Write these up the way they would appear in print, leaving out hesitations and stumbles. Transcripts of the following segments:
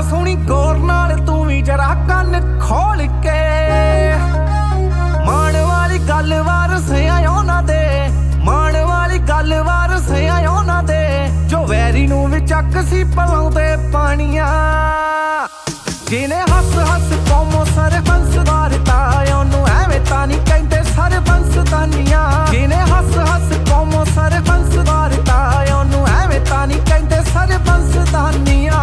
सोहनी गौर नाल तू भी जरा कन खोल के मान वाली गल वारस आयो ना दे, मान वाली गल वारस आयो ना दे, जो वैरी नूं भी चक सी पलाउंदे पानियां। जिने हस हस कौमों सरबंस दारता ओनू एवें तां नहीं कहंदे सरबंस दानियां। जिने हस हस कौमों सरबंस दारता ओनू एवें तां नहीं कहंदे सरबंस दानियां।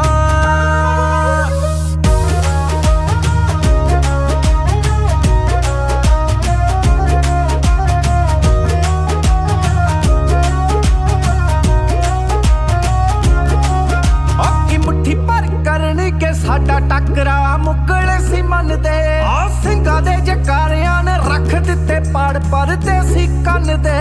साडा टकरा मुकले सी मन दे सिंगा दे जकारियां ने रख दिते पाड़ पर देसी कन दे।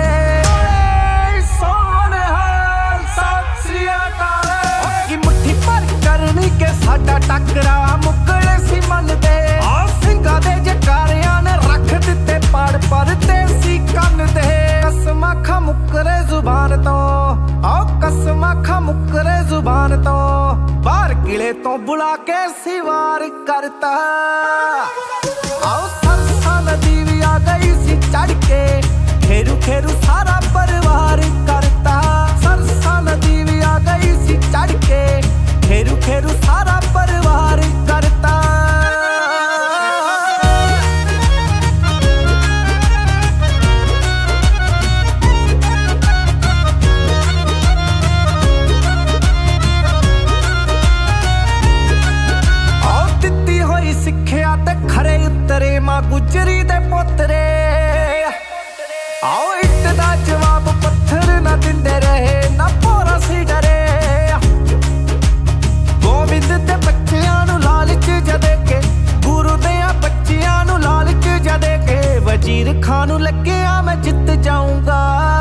सोने हाल सत श्री अकाल मुट्ठी भर करनी के साडा टकरा मुकले सी मन दे सिंगा दे जकारियां ने रख दिते पाड़ पर देसी कन दे। कसमा खा मुकरे जुबान तो आओ कसमा खा मुकरे जुबान तो बाहर किले तो बुला के सिवार करता। आओ सरसा नदी भी आ गई सी चढ़ के खेरू खेरू सारा परिवार करता। सरसा नदी भी आ गई सी चढ़ के खेरू खेरू सारा परिवार करता। सिक्ख्या ते खरे उतरे मां गुजरी दे पोतरे आओ इट दा जवाब पत्थर ना दिंदे रहे ना पोरा सी डरे। गोविंद दे बच्चियां नू लालच जदे के गुरु दे बच्चियां नू लालच जदे के वजीर खान नू लग्गिया मैं जित जाऊंगा।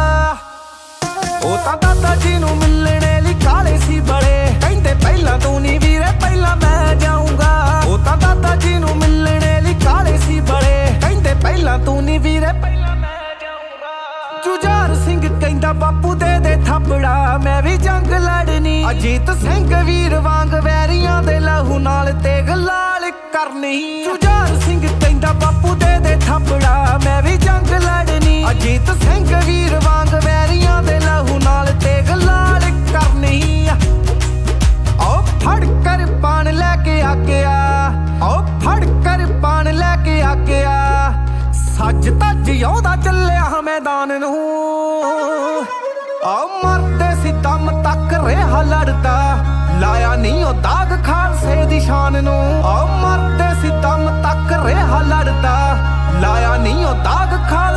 ओ तां दादा जी नू मिलने लई काले सी बड़े कहंदे पहला तू नी वीरे पहला मैं जाऊंगा। ओ तां दादा जी नू मिलने लई काले सी बड़े कहंदे पहला तू नी वीरे पहला मैं जाऊंगा। जुझार सिंह कहंदा बापू दे थपड़ा मैं भी जंग लड़नी। अजीत सिंह वीर वांग वैरियां दे लहू नाल तेग लाल करनी। जुझार सिंह कहंदा बापू दे थपड़ा मैं भी जंग लड़नी। अजीत सिंह वीर वांग वैरियां दे लहू नाल तेग लाल करनी। आओ फड़ कर पान लैके आ गया, आओ फड़ कर पान लैके आ गया। सज तज औदा चलिया मैदान नूं आओ मरदे सी दम तक रेहा लड़दा लाया नहीं ओ दाग खालसे दी शान नूं। आओ मरदे सी दम तक रेहा लड़दा लाया नहीं ओ दाग खाल